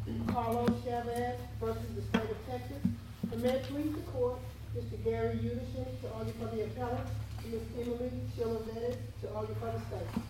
Carlos Chavez versus the state of Texas. And may it please the court, Mr. Gary Udison to argue for the appellant, and Ms. Emily Shillervettis to argue for the state.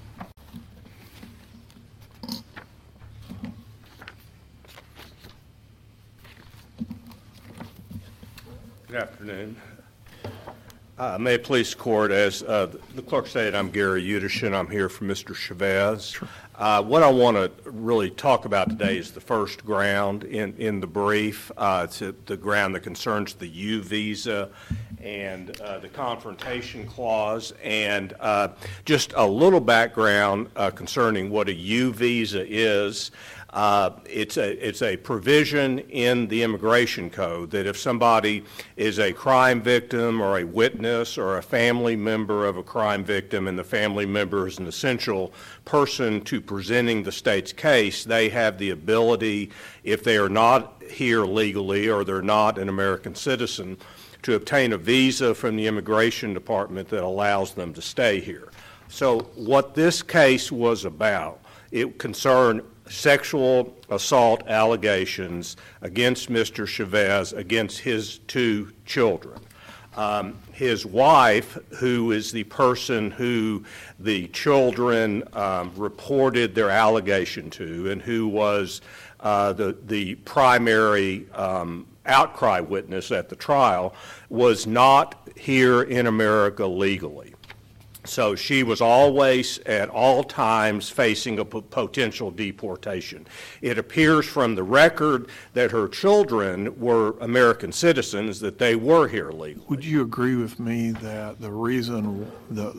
Good afternoon. May it please the court, as the clerk stated, I'm Gary Udison. I'm here for Mr. Chavez. Sure. What I want to really talk about today is the first ground in the brief. It's the ground that concerns the U visa and the confrontation clause, and just a little background concerning what a U visa is. It's a provision in the immigration code that if somebody is a crime victim or a witness or a family member of a crime victim and the family member is an essential person to presenting the state's case, they have the ability, if they are not here legally or they're not an American citizen, to obtain a visa from the immigration department that allows them to stay here. So what this case was about, it concerned sexual assault allegations against Mr. Chavez, against his two children. His wife, who is the person who the children reported their allegation to and who was the primary outcry witness at the trial, was not here in America legally. So she was always, at all times, facing a potential deportation. It appears from the record that her children were American citizens, that they were here legally. Would you agree with me that the reason the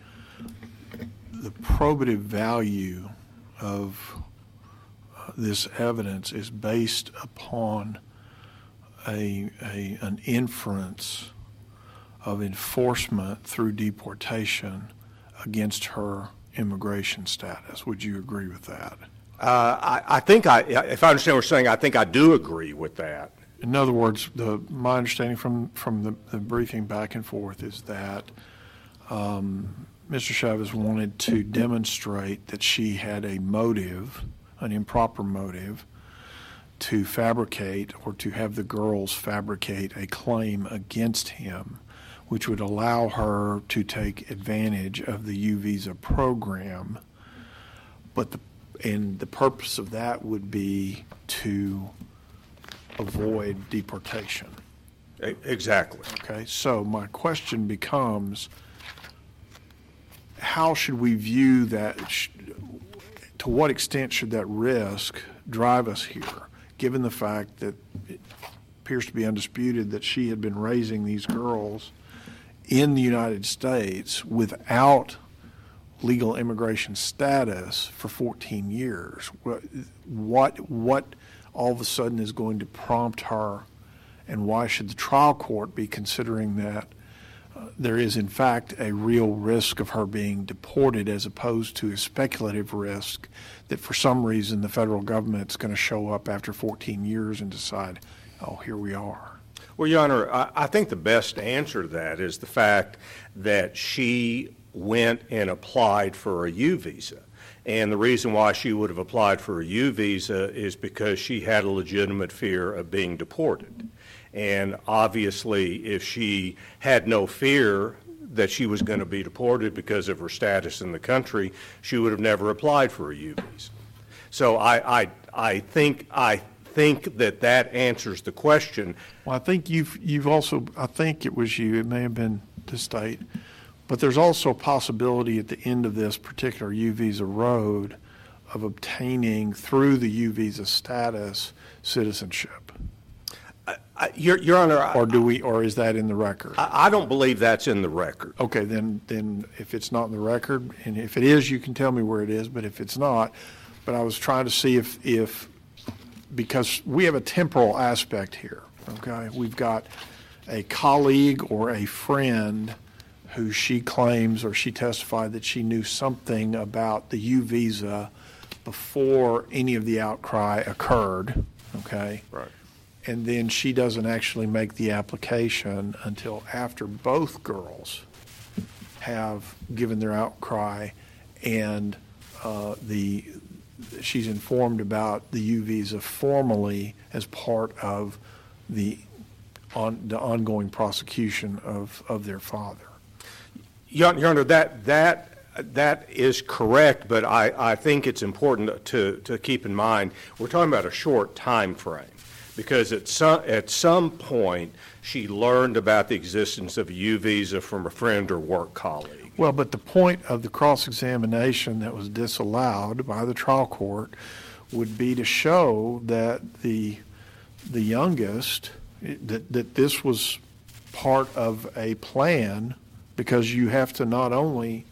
probative value of this evidence is based upon an inference of enforcement through deportation against her immigration status? Would you agree with that? I think if I understand what you're saying, I think I do agree with that. In other words, my understanding from the briefing back and forth is that Mr. Chavez wanted to demonstrate that she had a motive, an improper motive, to fabricate or to have the girls fabricate a claim against him, which would allow her to take advantage of the U visa program, but the purpose of that would be to avoid deportation. Exactly. Okay, so my question becomes, how should we view that? To what extent should that risk drive us here, given the fact that it appears to be undisputed that she had been raising these girls in the United States without legal immigration status for 14 years? What all of a sudden is going to prompt her, and why should the trial court be considering that there is in fact a real risk of her being deported as opposed to a speculative risk that for some reason the federal government's going to show up after 14 years and decide, oh, here we are? Well, Your Honor, I think the best answer to that is the fact that she went and applied for a U visa. And the reason why she would have applied for a U visa is because she had a legitimate fear of being deported. And obviously, if she had no fear that she was going to be deported because of her status in the country, she would have never applied for a U visa. So I think that answers the question. Well, I think you've also, I think it was you, it may have been the state, but there's also a possibility at the end of this particular U visa road of obtaining through the U visa status citizenship. Your Honor, or is that in the record? I don't believe that's in the record. Okay, then if it's not in the record, and if it is, you can tell me where it is. But if it's not, but I was trying to see if because we have a temporal aspect here. Okay, we've got a colleague or a friend who she claims or she testified that she knew something about the U visa before any of the outcry occurred. Okay, right. And then she doesn't actually make the application until after both girls have given their outcry and the she's informed about the U visa formally as part of the ongoing prosecution of their father. Your Honor, that is correct, but I think it's important to keep in mind we're talking about a short time frame, because at some point she learned about the existence of a U visa from a friend or work colleague. Well, but the point of the cross-examination that was disallowed by the trial court would be to show that the youngest, that this was part of a plan, because you have to not only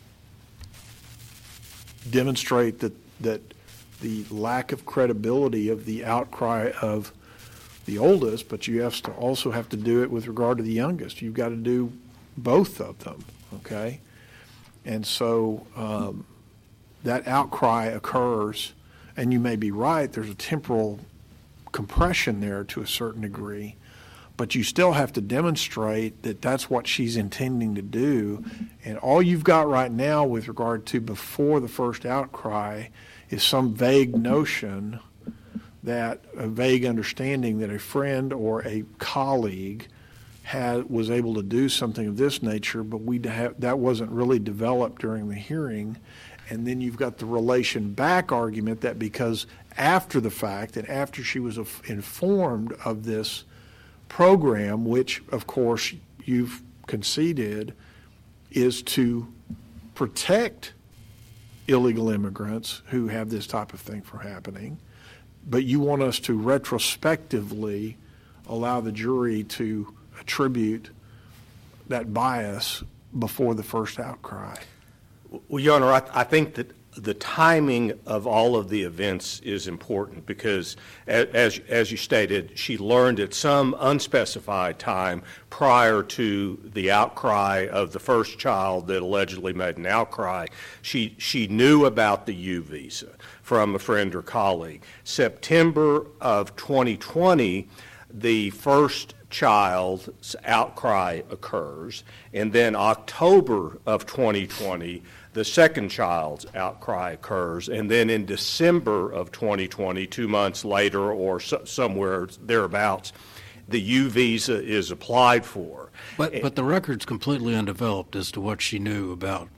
demonstrate that the lack of credibility of the outcry of the oldest, but you also have to do it with regard to the youngest. You've got to do both of them, okay? And so that outcry occurs, and you may be right, there's a temporal compression there to a certain degree, but you still have to demonstrate that that's what she's intending to do. And all you've got right now with regard to before the first outcry is some vague notion, that a vague understanding that a friend or a colleague was able to do something of this nature, but that wasn't really developed during the hearing. And then you've got the relation back argument that because after the fact and after she was informed of this program, which of course you've conceded is to protect illegal immigrants who have this type of thing from happening, but you want us to retrospectively allow the jury to attribute that bias before the first outcry. Well, Your Honor, I think that the timing of all of the events is important because, as you stated, she learned at some unspecified time prior to the outcry of the first child that allegedly made an outcry. She knew about the U visa from a friend or colleague. September of 2020, the first child's outcry occurs, and then October of 2020, the second child's outcry occurs, and then in December of 2020, 2 months later or somewhere thereabouts, the U visa is applied for. But the record's completely undeveloped as to what she knew about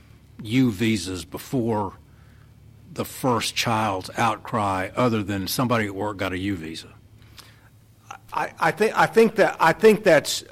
U visas before the first child's outcry, other than somebody at work got a U visa. I think that's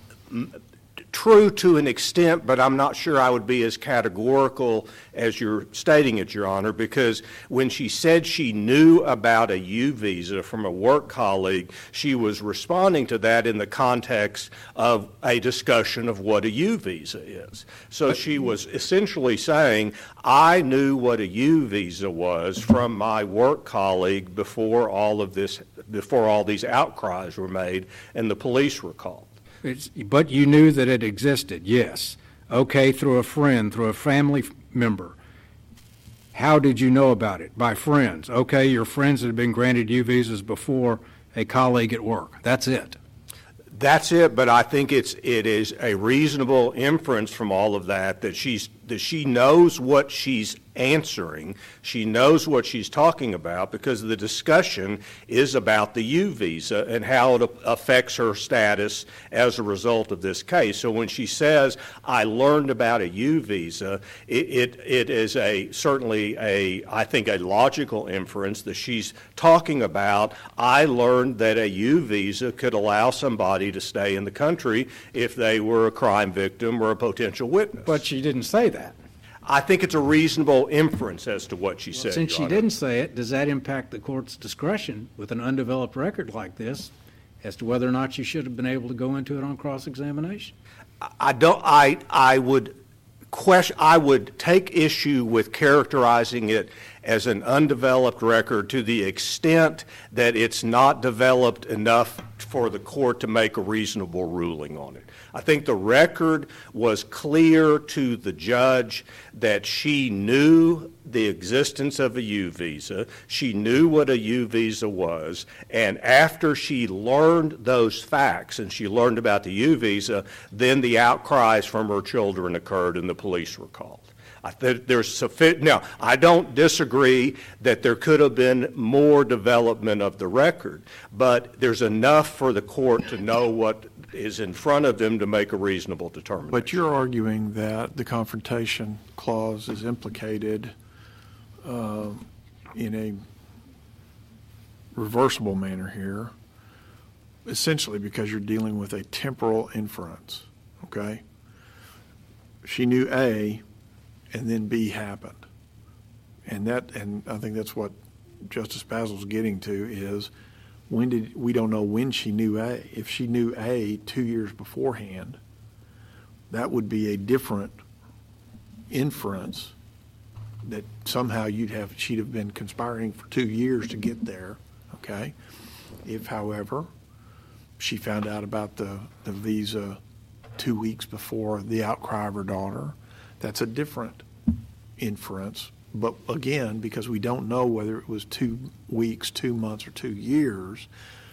true to an extent, but I'm not sure I would be as categorical as you're stating it, Your Honor, because when she said she knew about a U visa from a work colleague, she was responding to that in the context of a discussion of what a U visa is. So she was essentially saying, I knew what a U visa was from my work colleague before all these outcries were made and the police were called. But you knew that it existed, yes. Okay, through a friend, through a family member. How did you know about it? By friends. Okay, your friends had been granted U visas before a colleague at work. That's it. That's it, but I think it is a reasonable inference from all of that she knows what she's answering. She knows what she's talking about because the discussion is about the U visa and how it affects her status as a result of this case. So when she says, I learned about a U visa, it is certainly I think a logical inference that she's talking about, I learned that a U visa could allow somebody to stay in the country if they were a crime victim or a potential witness. But she didn't say that. I think it's a reasonable inference as to what she said. Since she didn't say it, does that impact the court's discretion with an undeveloped record like this as to whether or not you should have been able to go into it on cross-examination? I would take issue with characterizing it as an undeveloped record to the extent that it's not developed enough for the court to make a reasonable ruling on it. I think the record was clear to the judge that she knew the existence of a U visa, she knew what a U visa was, and after she learned those facts and she learned about the U visa, then the outcries from her children occurred and the police were called. Now, I don't disagree that there could have been more development of the record, but there's enough for the court to know what is in front of them to make a reasonable determination. But you're arguing that the confrontation clause is implicated in a reversible manner here, essentially because you're dealing with a temporal inference, okay? She knew A, and then B happened. And I think that's what Justice Basil's getting to is we don't know when she knew A. If she knew A 2 years beforehand, that would be a different inference that somehow she'd have been conspiring for 2 years to get there, okay? If, however, she found out about the visa 2 weeks before the outcry of her daughter, that's a different inference. But again, because we don't know whether it was 2 weeks, 2 months, or 2 years,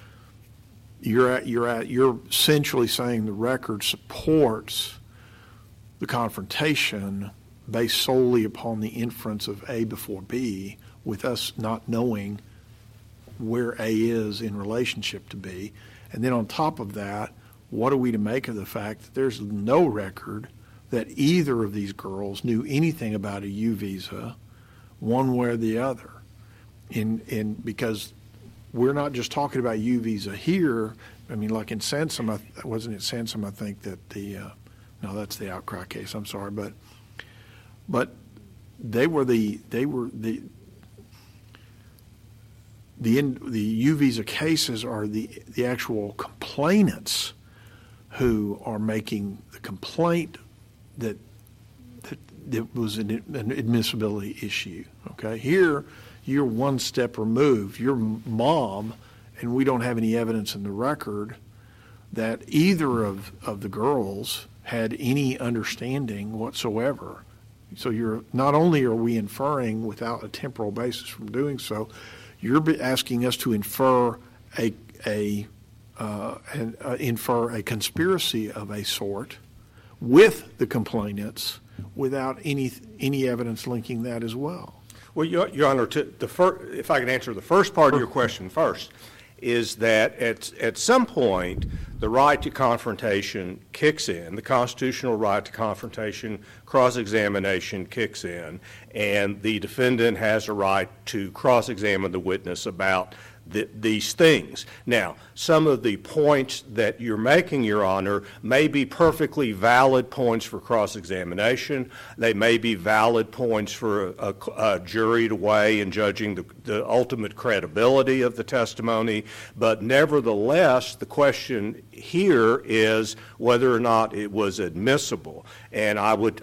you're essentially saying the record supports the confrontation based solely upon the inference of A before B, with us not knowing where A is in relationship to B. And then on top of that, what are we to make of the fact that there's no record that either of these girls knew anything about a U visa one way or the other? Because we're not just talking about U visa here. I mean, like in Sansom, wasn't it Sansom, I think, that no, that's the outcry case, I'm sorry, but they were the U visa cases are the actual complainants who are making the complaint that was an admissibility issue. Okay, here you're one step removed. You're mom, and we don't have any evidence in the record that either of the girls had any understanding whatsoever. So not only are we inferring without a temporal basis from doing so, you're asking us to infer infer a conspiracy of a sort with the complainants without any evidence linking that as well. Well, Your Honor, if I can answer the first part of your question first, is that at some point the right to confrontation kicks in, the constitutional right to confrontation, cross-examination kicks in, and the defendant has a right to cross-examine the witness about these things. Now, some of the points that you're making, Your Honor, may be perfectly valid points for cross-examination. They may be valid points for a jury to weigh in judging the ultimate credibility of the testimony. But nevertheless, the question here is whether or not it was admissible. And I would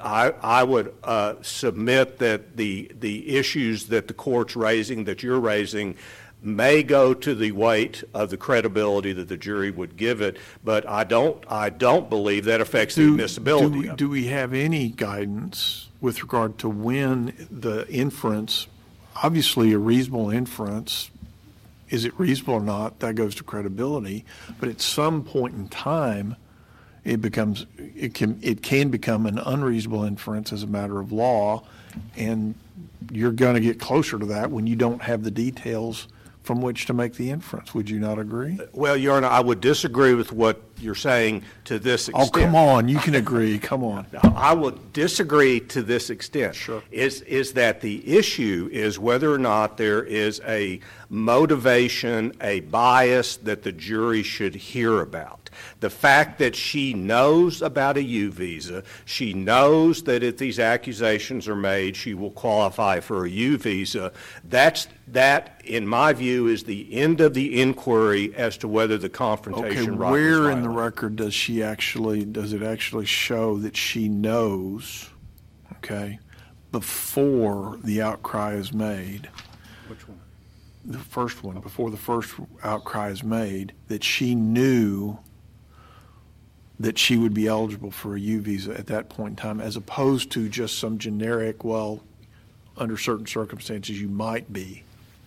submit that the issues that the court's raising, that you're raising, may go to the weight of the credibility that the jury would give it, but I don't believe that affects the admissibility. Do we have any guidance with regard to when the inference, obviously a reasonable inference, is it reasonable or not, that goes to credibility, but at some point in time it can become an unreasonable inference as a matter of law, and you're going to get closer to that when you don't have the details from which to make the inference. Would you not agree? Well, Your Honor, I would disagree with what you're saying to this extent. Oh, come on. You can agree. Come on. I would disagree to this extent. Sure. Is that the issue is whether or not there is a motivation, a bias that the jury should hear about. The fact that she knows about a U visa, she knows that if these accusations are made, she will qualify for a U visa, that, in my view, is the end of the inquiry as to whether the confrontation right was where violated. In the record does it actually show that she knows, okay, before the outcry is made? Which one? The first one, before the first outcry is made, that she knew that she would be eligible for a U visa at that point in time, as opposed to just some generic, well, under certain circumstances you might be?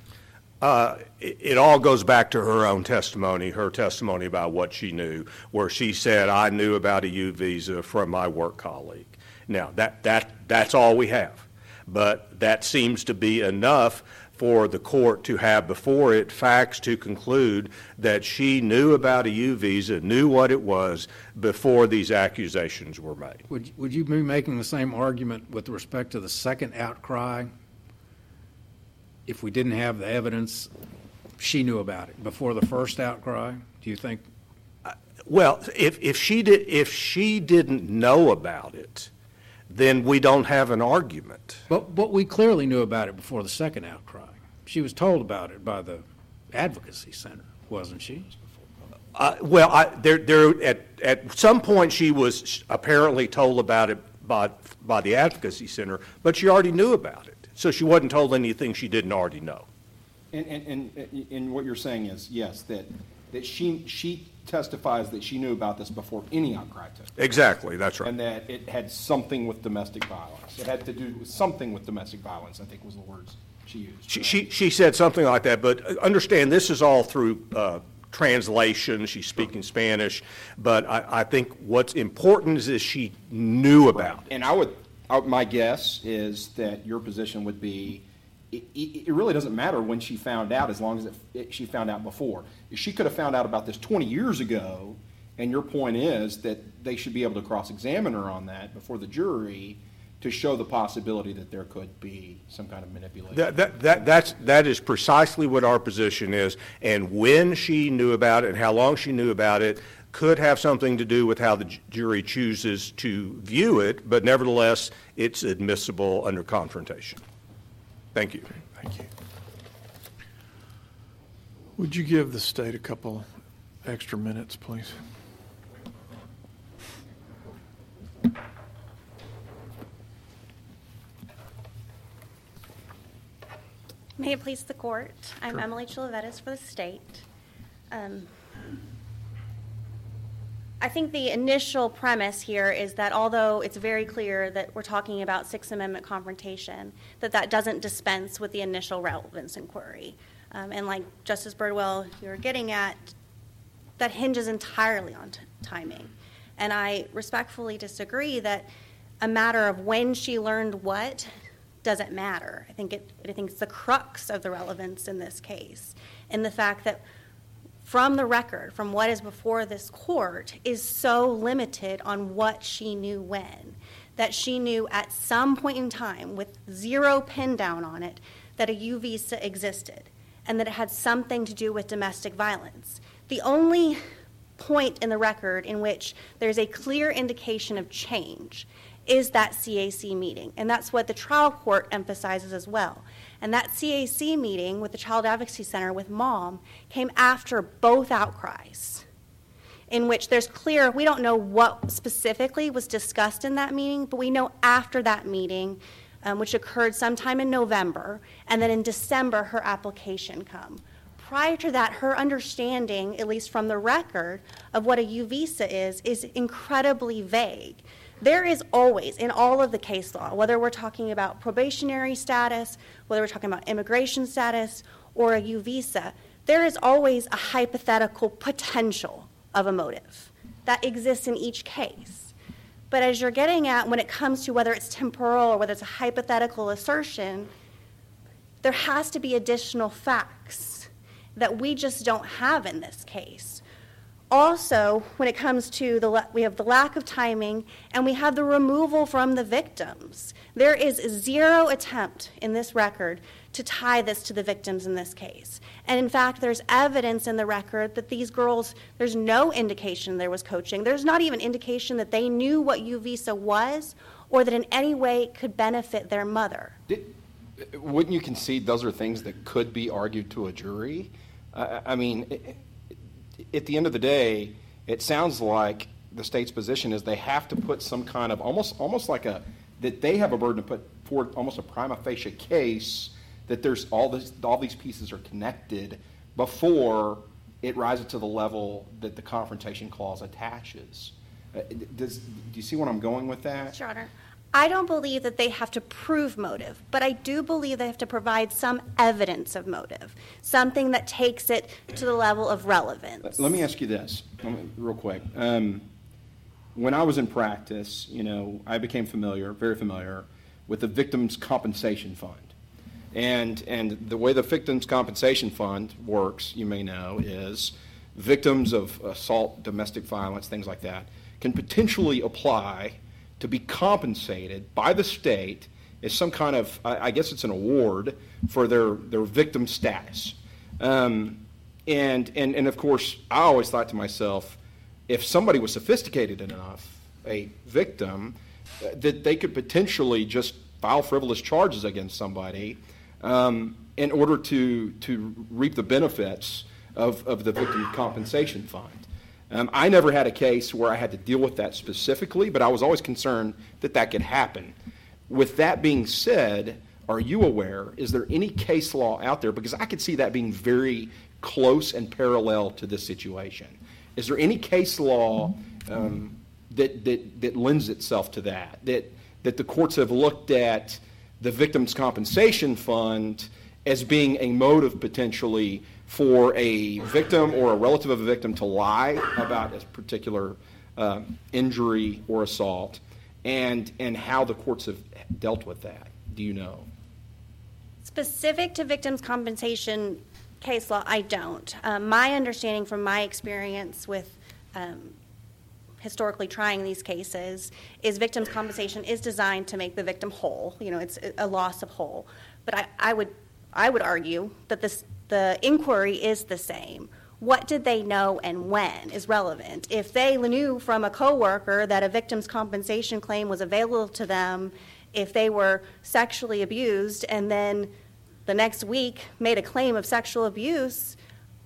It all goes back to her own testimony, her testimony about what she knew, where she said, I knew about a U visa from my work colleague. Now, that's all we have. But that seems to be enough for the court to have before it facts to conclude that she knew about a U visa, knew what it was before these accusations were made. Would you be making the same argument with respect to the second outcry? If we didn't have the evidence, she knew about it before the first outcry? Do you think? Well, if she didn't know about it, then we don't have an argument. But we clearly knew about it before the second outcry. She was told about it by the Advocacy Center, wasn't she? At some point she was apparently told about it by the Advocacy Center, but she already knew about it. So she wasn't told anything she didn't already know. And what you're saying is, yes, that she testifies that she knew about this before any outcry took place. Exactly, that's right. And that it had something with domestic violence. It had to do with something with domestic violence, I think was the words she used. She said something like that, but understand this is all through translation. She's speaking Spanish, but I think what's important is she knew about it. And my guess is that your position would be it really doesn't matter when she found out as long as she found out before. She could have found out about this 20 years ago, and your point is that they should be able to cross-examine her on that before the jury to show the possibility that there could be some kind of manipulation. That is precisely what our position is, and when she knew about it and how long she knew about it could have something to do with how the jury chooses to view it, but nevertheless, it's admissible under confrontation. Thank you. Thank you. Would you give the state a couple extra minutes, please? May it please the court. I'm Emily Chilavetis for the state. I think the initial premise here is that although it's very clear that we're talking about Sixth Amendment confrontation, that doesn't dispense with the initial relevance inquiry. And like Justice Birdwell, you're getting at, that hinges entirely on timing. And I respectfully disagree that a matter of when she learned what doesn't matter. I think it's the crux of the relevance in this case, and the fact that from the record, from what is before this court, is so limited on what she knew when, that she knew at some point in time, with zero pin down on it, that a U visa existed, and that it had something to do with domestic violence. The only point in the record in which there's a clear indication of change is that CAC meeting, and that's what the trial court emphasizes as well. And that CAC meeting with the Child Advocacy Center with Mom came after both outcries, in which there's clear, we don't know what specifically was discussed in that meeting, but we know after that meeting, which occurred sometime in November, and then in December her application come. Prior to that, her understanding, at least from the record, of what a U visa is incredibly vague. There is always, in all of the case law, whether we're talking about probationary status, whether we're talking about immigration status, or a U visa, there is always a hypothetical potential of a motive that exists in each case. But as you're getting at, when it comes to whether it's temporal or whether it's a hypothetical assertion, there has to be additional facts that we just don't have in this case. Also, when it comes to we have the lack of timing, and we have the removal from the victims. There is zero attempt in this record to tie this to the victims in this case. And in fact, there's evidence in the record that these girls, there's no indication there was coaching. There's not even indication that they knew what U visa was, or that in any way it could benefit their mother. Wouldn't you concede those are things that could be argued to a jury? I mean, at the end of the day, it sounds like the state's position is they have to put some kind of almost like that they have a burden to put forward almost a prima facie case that there's all these pieces are connected before it rises to the level that the confrontation clause attaches. Do you see where I'm going with that? Your Honor, I don't believe that they have to prove motive, but I do believe they have to provide some evidence of motive, something that takes it to the level of relevance. Let me ask you this, real quick. when I was in practice, I became very familiar with the Victims' Compensation Fund. And the way the Victims' Compensation Fund works, you may know, is victims of assault, domestic violence, things like that, can potentially apply to be compensated by the state as some kind of, I guess it's an award for their victim status. And of course, I always thought to myself, if somebody was sophisticated enough, a victim, that they could potentially just file frivolous charges against somebody in order to reap the benefits of the Victim Compensation Fund. I never had a case where I had to deal with that specifically, but I was always concerned that could happen. With that being said, are you aware, is there any case law out there? Because I could see that being very close and parallel to this situation. Is there any case law that lends itself to that the courts have looked at the Victims' Compensation Fund as being a motive potentially for a victim or a relative of a victim to lie about a particular injury or assault, and how the courts have dealt with that? Do you know? Specific to victims' compensation case law, I don't. My understanding from my experience with historically trying these cases is victims' compensation is designed to make the victim whole. It's a loss of whole. But I would argue that the inquiry is the same. What did they know and when is relevant. If they knew from a coworker that a victim's compensation claim was available to them if they were sexually abused and then the next week made a claim of sexual abuse,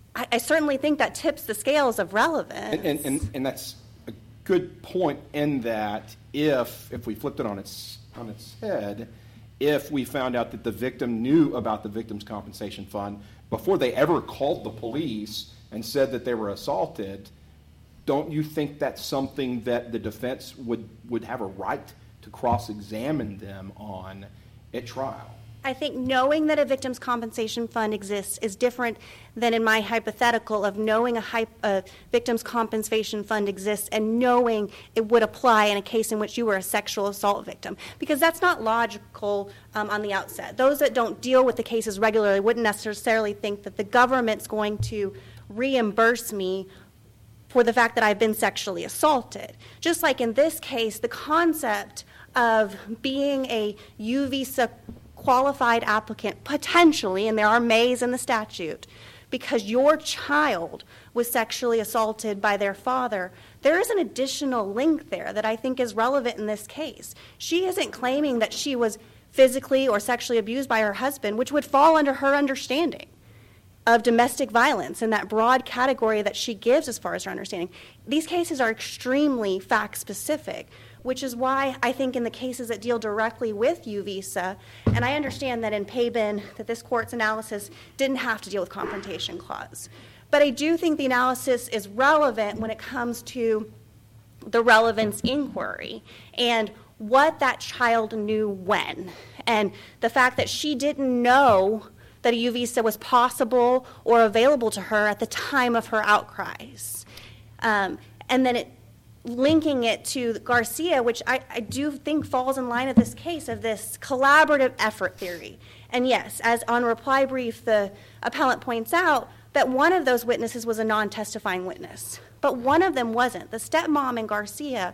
I certainly think that tips the scales of relevance. And that's a good point in that if we flipped it on its head, if we found out that the victim knew about the Victims' Compensation Fund before they ever called the police and said that they were assaulted, don't you think that's something that the defense would have a right to cross-examine them on at trial? I think knowing that a victim's compensation fund exists is different than in my hypothetical of knowing a victim's compensation fund exists and knowing it would apply in a case in which you were a sexual assault victim. Because that's not logical on the outset. Those that don't deal with the cases regularly wouldn't necessarily think that the government's going to reimburse me for the fact that I've been sexually assaulted. Just like in this case, the concept of being a U visa qualified applicant, potentially, and there are mays in the statute, because your child was sexually assaulted by their father, there is an additional link there that I think is relevant in this case. She isn't claiming that she was physically or sexually abused by her husband, which would fall under her understanding of domestic violence in that broad category that she gives as far as her understanding. These cases are extremely fact-specific, which is why I think in the cases that deal directly with U visa, and I understand that in Pabin that this court's analysis didn't have to deal with confrontation clause, but I do think the analysis is relevant when it comes to the relevance inquiry and what that child knew when, and the fact that she didn't know that a U visa was possible or available to her at the time of her outcries. And then linking it to Garcia, which I do think falls in line of this case of this collaborative effort theory. And yes, as on reply brief, the appellant points out that one of those witnesses was a non-testifying witness, but one of them wasn't. The stepmom in Garcia,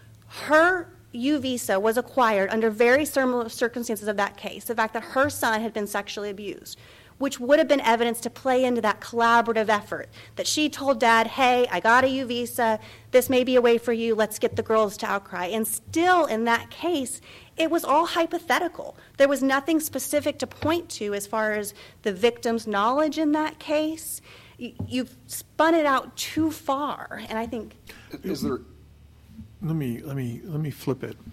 her U visa was acquired under very similar circumstances of that case, the fact that her son had been sexually abused, which would have been evidence to play into that collaborative effort, that she told dad, hey, I got a U visa, this may be a way for you, let's get the girls to outcry. And still in that case, it was all hypothetical. There was nothing specific to point to as far as the victim's knowledge in that case. You've spun it out too far, and I think... Is there... Let me flip it.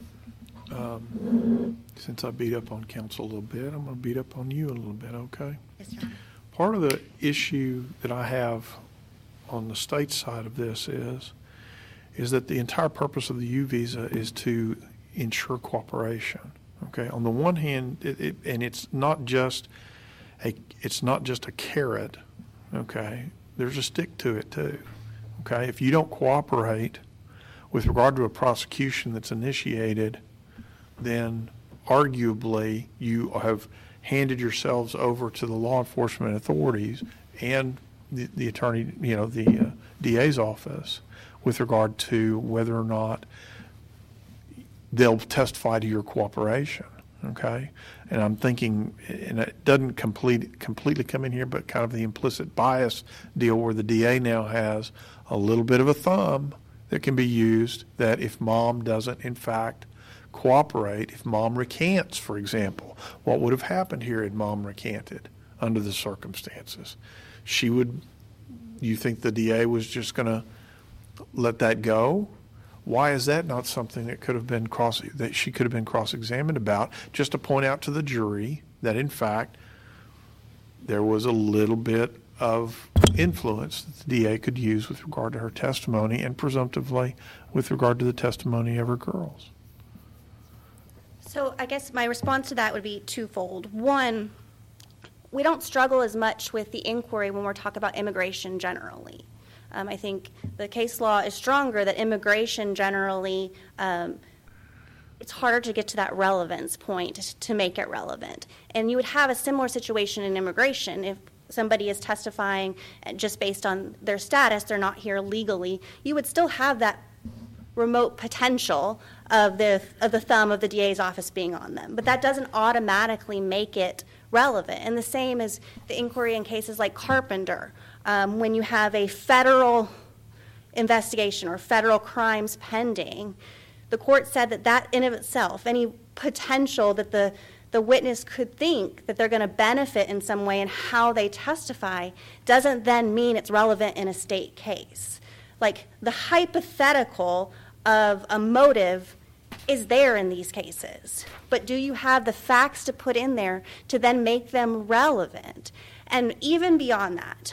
Since I beat up on counsel a little bit, I'm going to beat up on you a little bit, okay? Yes, Your Honor. Part of the issue that I have on the state side of this is that the entire purpose of the U visa is to ensure cooperation. Okay. On the one hand, and it's not just a carrot. Okay. There's a stick to it too. Okay. If you don't cooperate, with regard to a prosecution that's initiated, then arguably you have handed yourselves over to the law enforcement authorities and the attorney, the DA's office with regard to whether or not they'll testify to your cooperation, okay? And I'm thinking, and it doesn't completely come in here, but kind of the implicit bias deal where the DA now has a little bit of a thumb that can be used that if mom doesn't, in fact, cooperate, if mom recants, for example, what would have happened here had mom recanted under the circumstances? You think the DA was just going to let that go? Why is that not something that could have been that she could have been cross-examined about, just to point out to the jury that, in fact, there was a little bit of influence that the DA could use with regard to her testimony and presumptively with regard to the testimony of her girls? So I guess my response to that would be twofold. One, we don't struggle as much with the inquiry when we're talking about immigration generally. I think the case law is stronger that immigration generally, it's harder to get to that relevance point to make it relevant. And you would have a similar situation in immigration. If somebody is testifying just based on their status, they're not here legally, you would still have that remote potential of the thumb of the DA's office being on them. But that doesn't automatically make it relevant. And the same as the inquiry in cases like Carpenter. When you have a federal investigation or federal crimes pending, the court said that in of itself, any potential that the witness could think that they're going to benefit in some way in how they testify doesn't then mean it's relevant in a state case. Like the hypothetical of a motive is there in these cases, but do you have the facts to put in there to then make them relevant? And even beyond that,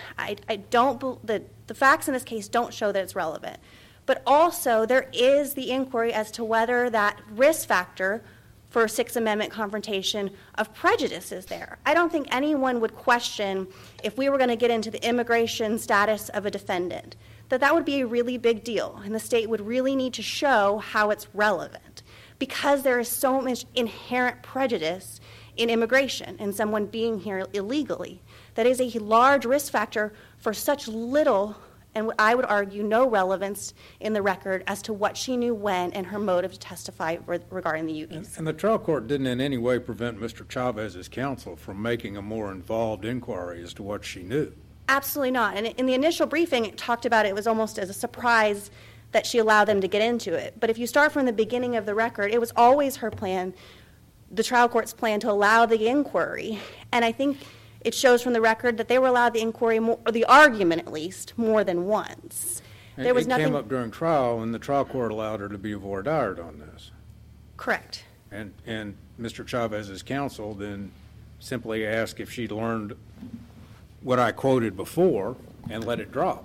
the facts in this case don't show that it's relevant. But also there is the inquiry as to whether that risk factor for Sixth Amendment confrontation of prejudice is there. I don't think anyone would question, if we were going to get into the immigration status of a defendant, that would be a really big deal, and the state would really need to show how it's relevant, because there is so much inherent prejudice in immigration and someone being here illegally. That is a large risk factor for such little, and I would argue no relevance in the record as to what she knew when and her motive to testify regarding the UVs. And the trial court didn't in any way prevent Mr. Chavez's counsel from making a more involved inquiry as to what she knew. Absolutely not. And in the initial briefing, it talked about it was almost as a surprise that she allowed them to get into it. But if you start from the beginning of the record, it was always her plan, the trial court's plan, to allow the inquiry. And I think it shows from the record that they were allowed the inquiry, or the argument at least, more than once. There was nothing. It came up during trial, and the trial court allowed her to be voir dire on this. Correct. And Mr. Chavez's counsel then simply asked if she'd learned what I quoted before and let it drop.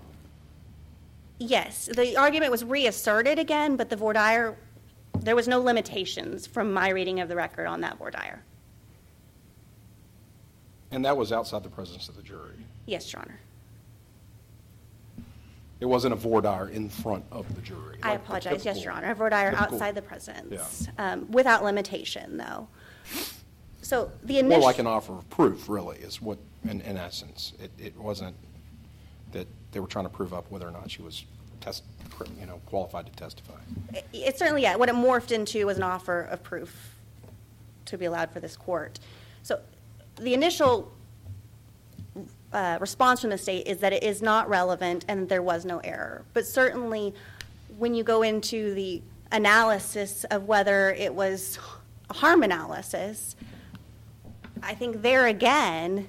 Yes, the argument was reasserted again, but the voir dire, there was no limitations from my reading of the record on that voir dire. And that was outside the presence of the jury. Yes, Your Honor. It wasn't a voir dire in front of the jury. I apologize. Yes, Your Honor. A voir dire outside the presence, without limitation, though. So the initial, more like an offer of proof, really, is what, in essence, it wasn't that they were trying to prove up whether or not she was qualified to testify. It certainly, yeah. What it morphed into was an offer of proof to be allowed for this court. So the initial response from the state is that it is not relevant and there was no error. But certainly when you go into the analysis of whether it was a harm analysis, I think there again,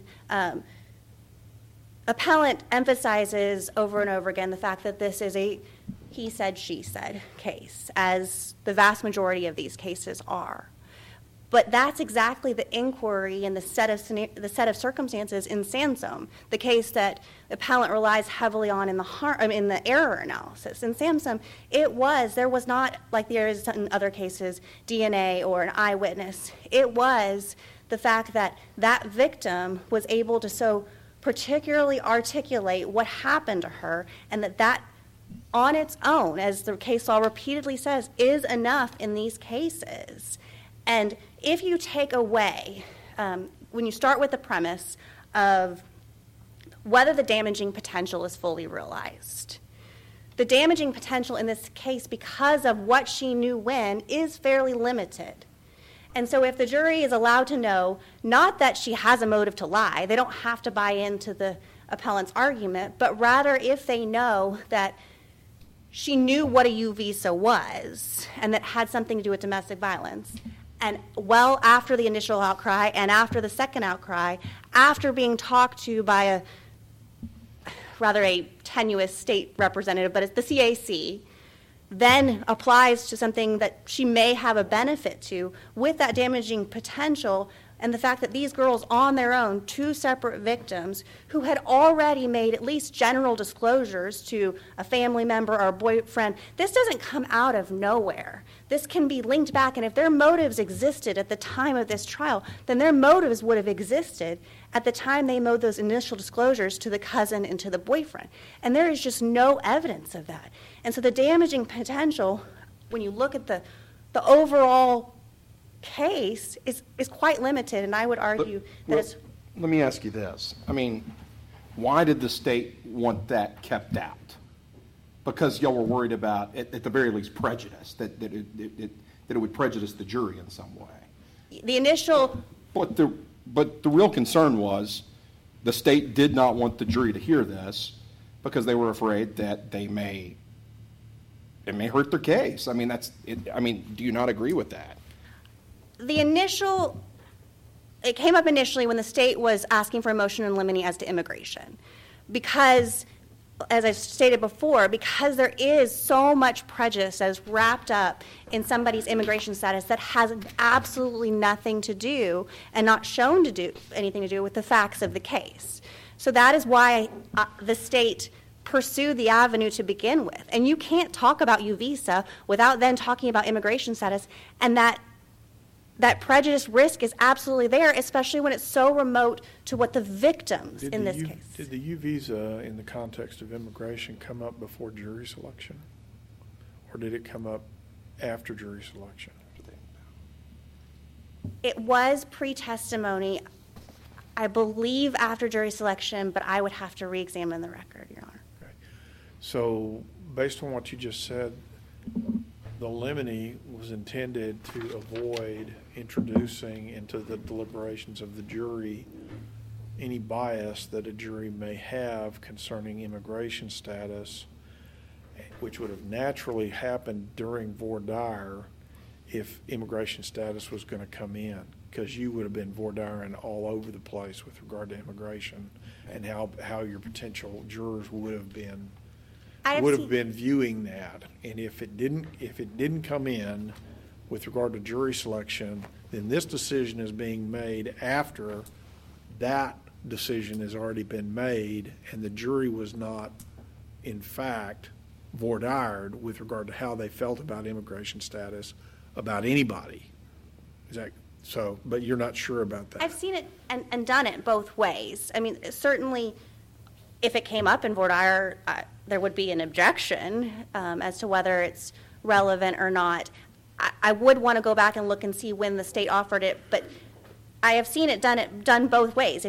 appellant emphasizes over and over again the fact that this is a he said, she said case, as the vast majority of these cases are. But that's exactly the inquiry and the set of circumstances in Sansom, the case that the appellant relies heavily on in the error analysis. In Sansom, there was not, like there is in other cases, DNA or an eyewitness. It was the fact that that victim was able to so particularly articulate what happened to her, and that on its own, as the case law repeatedly says, is enough in these cases. And if you take away, when you start with the premise of whether the damaging potential is fully realized, the damaging potential in this case, because of what she knew when, is fairly limited. And so if the jury is allowed to know, not that she has a motive to lie, they don't have to buy into the appellant's argument, but rather if they know that she knew what a U visa was and that had something to do with domestic violence, and well after the initial outcry and after the second outcry, after being talked to by a tenuous state representative, but it's the CAC, then applies to something that she may have a benefit to with that damaging potential, and the fact that these girls on their own, two separate victims who had already made at least general disclosures to a family member or a boyfriend, this doesn't come out of nowhere. This can be linked back, and if their motives existed at the time of this trial, then their motives would have existed at the time they made those initial disclosures to the cousin and to the boyfriend. And there is just no evidence of that. And so the damaging potential, when you look at the overall case, is quite limited, and I would argue that it's... Let me ask you this. I mean, why did the state want that kept out? Because y'all were worried about, at the very least, prejudice, that it would prejudice the jury in some way. The initial... But the real concern was the state did not want the jury to hear this because they were afraid that it may hurt their case. I mean, do you not agree with that? It came up initially when the state was asking for a motion in limine as to immigration. Because, as I've stated before, because there is so much prejudice that is wrapped up in somebody's immigration status that has absolutely nothing to do and not shown to do anything to do with the facts of the case. So that is why the state pursued the avenue to begin with. And you can't talk about U visa without then talking about immigration status, and that prejudice risk is absolutely there, especially when it's so remote to what the victims in this case. Did the U visa in the context of immigration come up before jury selection? Or did it come up after jury selection? It was pre-testimony, I believe after jury selection, but I would have to re-examine the record, Your Honor. Okay. So, based on what you just said, the limine was intended to avoid introducing into the deliberations of the jury any bias that a jury may have concerning immigration status, which would have naturally happened during voir dire if immigration status was going to come in, because you would have been voir diring all over the place with regard to immigration and how your potential jurors would have been viewing that. And if it didn't come in with regard to jury selection, then this decision is being made after that decision has already been made, and the jury was not, in fact, voir dired with regard to how they felt about immigration status about anybody. Is that so? But you're not sure about that. I've seen it and done it both ways. I mean, certainly, if it came up in voir dire, there would be an objection as to whether it's relevant or not. I would want to go back and look and see when the state offered it, but I have seen it done both ways.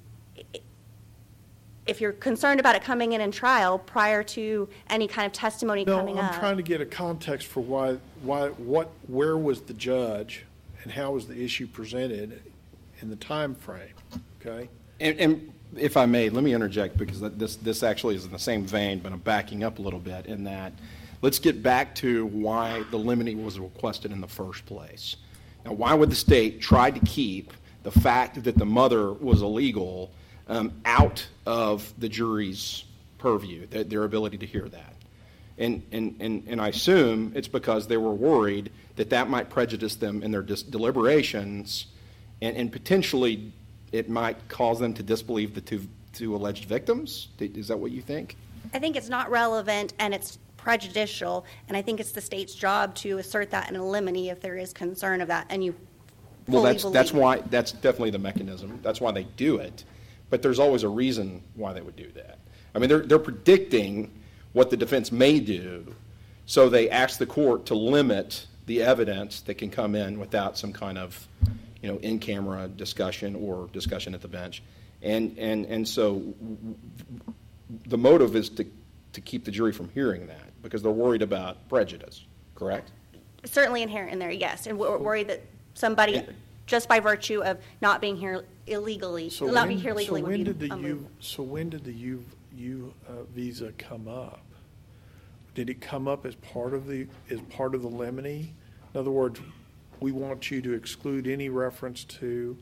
If you're concerned about it coming in trial prior to any kind of testimony coming up. I'm trying to get a context for where was the judge and how was the issue presented in the time frame, okay? And if I may, let me interject, because this actually is in the same vein, but I'm backing up a little bit in that. Let's get back to why the limine was requested in the first place. Now, why would the state try to keep the fact that the mother was illegal out of the jury's purview, their ability to hear that? And I assume it's because they were worried that might prejudice them in their deliberations, and potentially it might cause them to disbelieve the two alleged victims. Is that what you think? I think it's not relevant and it's prejudicial, and I think it's the state's job to assert that in a limine if there is concern of that, and you fully believe that's definitely the mechanism. That's why they do it, but there's always a reason why they would do that. I mean, they're predicting what the defense may do. So they asked the court to limit the evidence that can come in without some kind of, in-camera discussion or discussion at the bench. And so the motive is to keep the jury from hearing that because they're worried about prejudice, correct? Certainly inherent in there, yes. And we're worried that somebody, just by virtue of not being here illegally, being here legally would be unmovable. So when did the U visa come up? Did it come up as part of the limine? In other words, we want you to exclude any reference to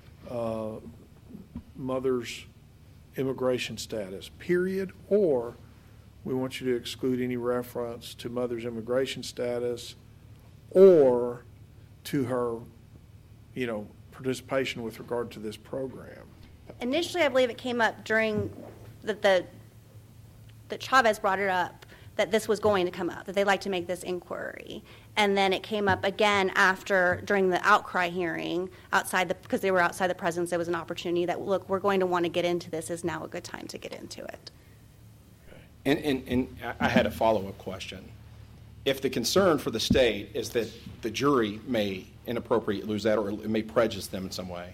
mother's immigration status, period, or we want you to exclude any reference to mother's immigration status or to her, participation with regard to this program. Initially, I believe it came up during that Chavez brought it up that this was going to come up, that they'd like to make this inquiry. And then it came up again during the outcry hearing because they were outside the presence. There was an opportunity that, look, we're going to want to get into this. Is now a good time to get into it? And I had a follow-up question. If the concern for the state is that the jury may inappropriately lose that or it may prejudice them in some way,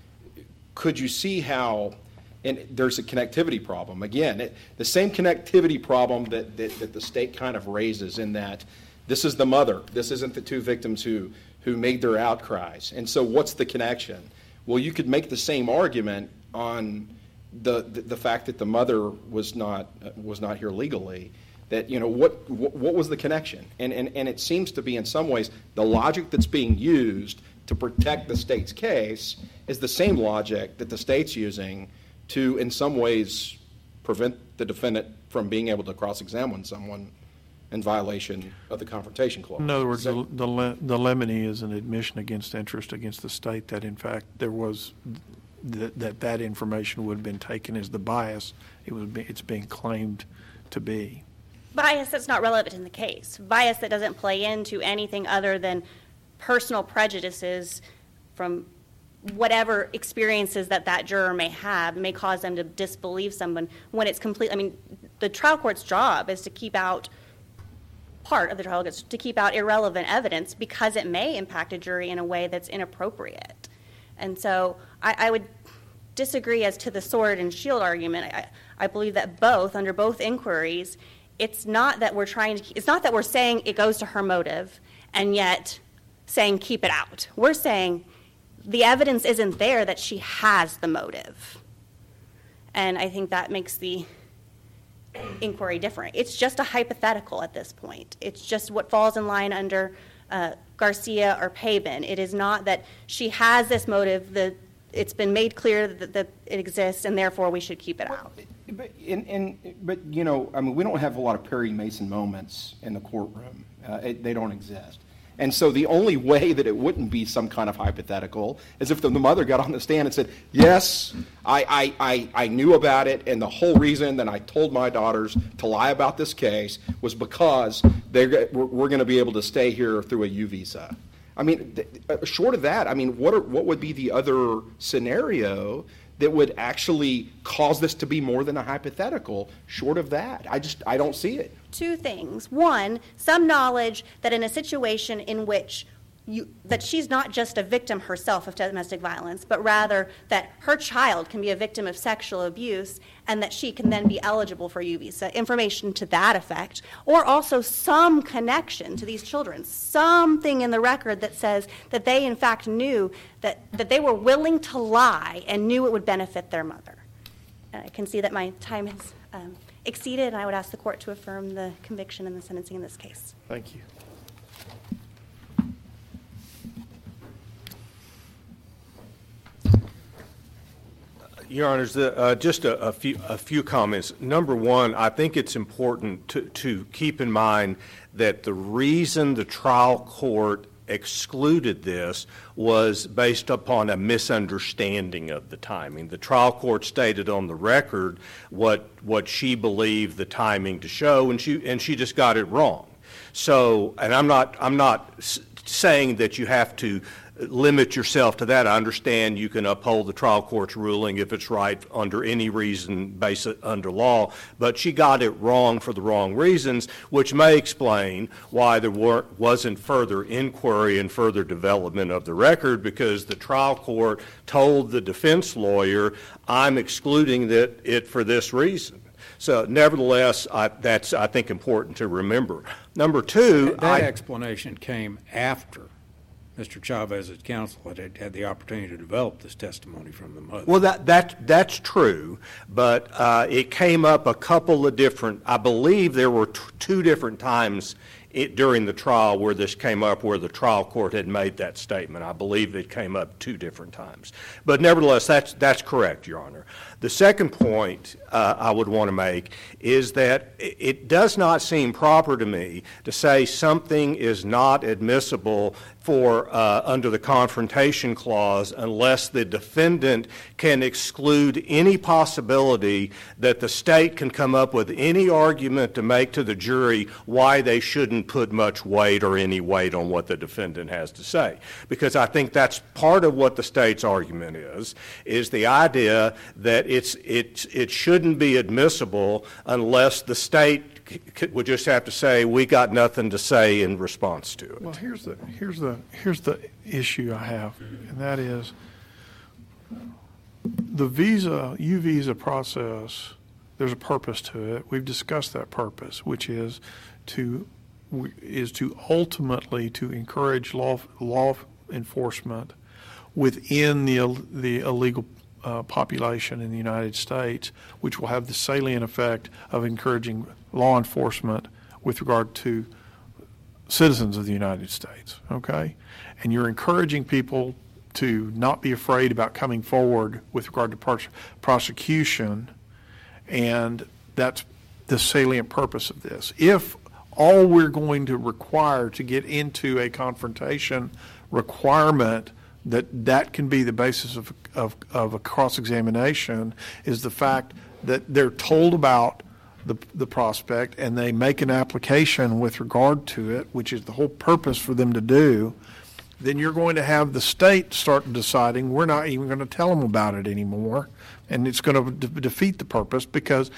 could you see how, and there's a connectivity problem. Again, the same connectivity problem that the state kind of raises in that this is the mother, this isn't the two victims who made their outcries. And so what's the connection? Well, you could make the same argument on the fact that the mother was not here legally, that what was the connection? And it seems to be in some ways the logic that's being used to protect the state's case is the same logic that the state's using to in some ways prevent the defendant from being able to cross-examine someone in violation of the Confrontation Clause. In other words, the limine is an admission against interest against the state that in fact there was that information would have been taken as the bias it's being claimed to be. Bias that's not relevant in the case. Bias that doesn't play into anything other than personal prejudices from whatever experiences that juror may have may cause them to disbelieve someone when it's complete. I mean, the trial court's job is to keep out part of the trial to keep out irrelevant evidence because it may impact a jury in a way that's inappropriate. And so I would disagree as to the sword and shield argument. I believe that under both inquiries, it's not that we're saying it goes to her motive and yet saying keep it out. We're saying the evidence isn't there that she has the motive. And I think that makes the inquiry different. It's just a hypothetical at this point. It's just what falls in line under Garcia or Pabin. It is not that she has this motive, it's been made clear that it exists, and therefore we should keep it out. But we don't have a lot of Perry Mason moments in the courtroom. They don't exist. And so the only way that it wouldn't be some kind of hypothetical is if the mother got on the stand and said, yes, I knew about it, and the whole reason that I told my daughters to lie about this case was because we're going to be able to stay here through a U visa. I mean, short of that, I mean, what would be the other scenario that would actually cause this to be more than a hypothetical? Short of that, I don't see it. Two things. One, some knowledge that in a situation in which that she's not just a victim herself of domestic violence, but rather that her child can be a victim of sexual abuse and that she can then be eligible for U visa, information to that effect, or also some connection to these children, something in the record that says that they in fact knew that they were willing to lie and knew it would benefit their mother. And I can see that my time has exceeded, and I would ask the court to affirm the conviction and the sentencing in this case. Thank you. Your Honors, just a few comments. Number one, I think it's important to keep in mind that the reason the trial court excluded this was based upon a misunderstanding of the timing. The trial court stated on the record what she believed the timing to show, and she just got it wrong. So, and I'm not saying that you have to limit yourself to that. I understand you can uphold the trial court's ruling if it's right under any reason based under law, but she got it wrong for the wrong reasons, which may explain why there wasn't further inquiry and further development of the record, because the trial court told the defense lawyer, I'm excluding it for this reason. So nevertheless, that's, I think, important to remember. Number two, that explanation came after Mr. Chavez's counsel had the opportunity to develop this testimony from the mother. Well, that's true, but it came up a couple of different, I believe there were two different times during the trial where this came up, where the trial court had made that statement. I believe it came up two different times. But nevertheless, that's correct, Your Honor. The second point I would want to make is that it does not seem proper to me to say something is not admissible for under the Confrontation Clause unless the defendant can exclude any possibility that the state can come up with any argument to make to the jury why they shouldn't put much weight or any weight on what the defendant has to say. Because I think that's part of what the state's argument is the idea that it shouldn't be admissible unless the state would just have to say, we got nothing to say in response to it. Well, here's the issue I have, and that is the U-Visa process. There's a purpose to it. We've discussed that purpose, which is to ultimately to encourage law enforcement within the illegal population in the United States, which will have the salient effect of encouraging law enforcement with regard to citizens of the United States, okay? And you're encouraging people to not be afraid about coming forward with regard to prosecution, and that's the salient purpose of this. If all we're going to require to get into a confrontation requirement that can be the basis of a cross-examination is the fact that they're told about the prospect and they make an application with regard to it, which is the whole purpose for them to do, then you're going to have the state start deciding we're not even going to tell them about it anymore, and it's going to defeat the purpose because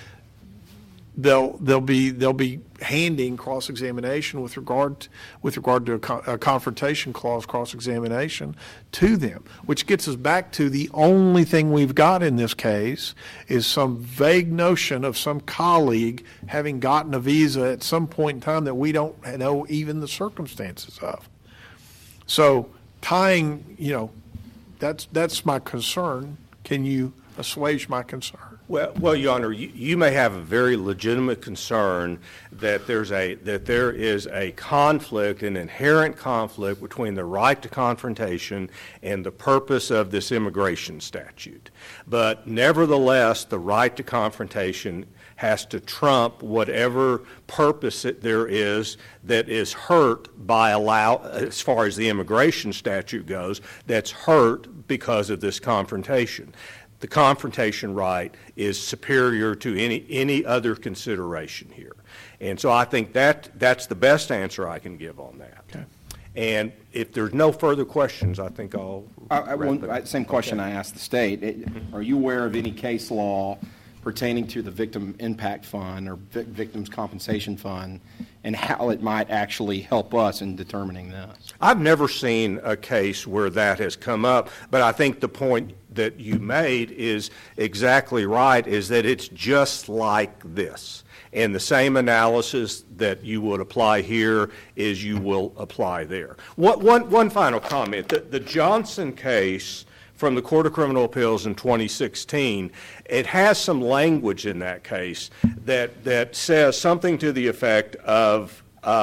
they'll be handing cross-examination with regard to a confrontation clause cross-examination to them, which gets us back to the only thing we've got in this case is some vague notion of some colleague having gotten a visa at some point in time that we don't know even the circumstances of. So tying, that's my concern. Can you assuage my concern? Well, Your Honor, you may have a very legitimate concern that there is a conflict, an inherent conflict between the right to confrontation and the purpose of this immigration statute. But nevertheless, the right to confrontation has to trump whatever purpose there is that is hurt by as far as the immigration statute goes, that's hurt because of this confrontation. The confrontation right is superior to any other consideration here. And so I think that's the best answer I can give on that. Okay. And if there's no further questions, I think I'll same question I asked the state. Are you aware of any case law pertaining to the Victim Impact Fund or Victims Compensation Fund and how it might actually help us in determining this? I've never seen a case where that has come up, but I think the point that you made is exactly right, is that it's just like this. And the same analysis that you would apply here is you will apply there. One final comment. The Johnson case from the Court of Criminal Appeals in 2016, it has some language in that case that says something to the effect of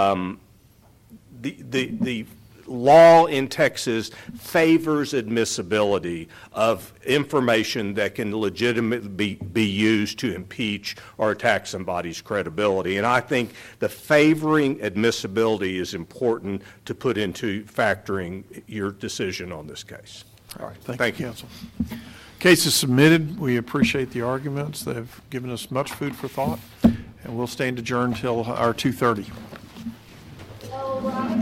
the law in Texas favors admissibility of information that can legitimately be used to impeach or attack somebody's credibility. And I think the favoring admissibility is important to put into factoring your decision on this case. All right. Thank you, counsel. Case is submitted. We appreciate the arguments. They've given us much food for thought, and we'll stand adjourned until our 2:30.